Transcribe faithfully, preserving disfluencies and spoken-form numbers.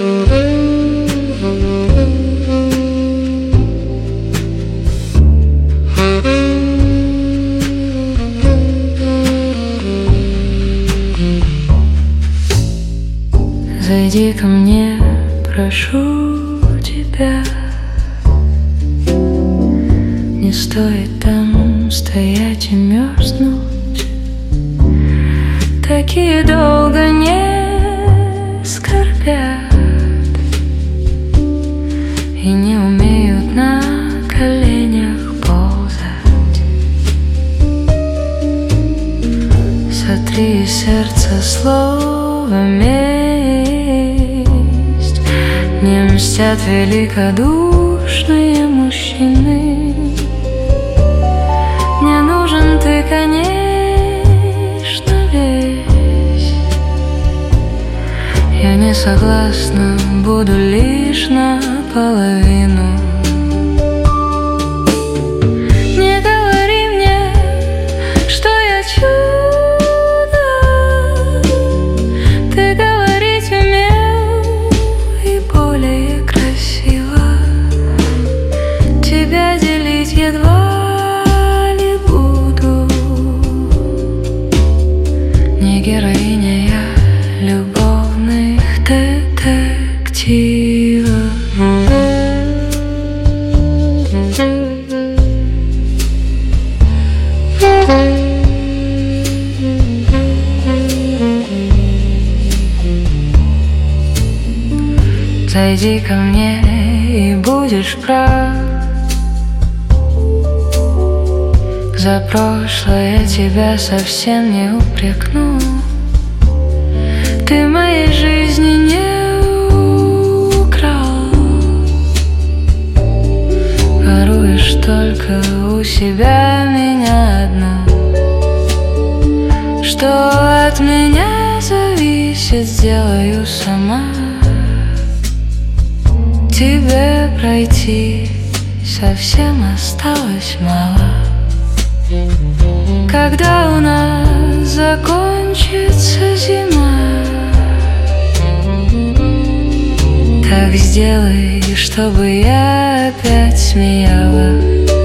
Зайди ко мне, прошу тебя. Не стоит там стоять и мерзнуть. Такие долго не скорбят и не умеют на коленях ползать. Сотри из сердца слово месть. Не мстят великодушные мужчины. Мне нужен ты, конечно, весь. Я не согласна, буду лишь наполовину. Не говори мне, что я чудо. Ты говорить умел и более красиво. Тебя делить едва героиня я любовных детективов. Зайди ко мне и будешь прав. За прошлое тебя совсем не упрекну. Ты моей жизни не украл. Воруешь только у себя меня одну. Что от меня зависит, сделаю сама. Тебе пройти совсем осталось мало. Когда у нас закончится зима, так сделай, чтобы я опять смеялась.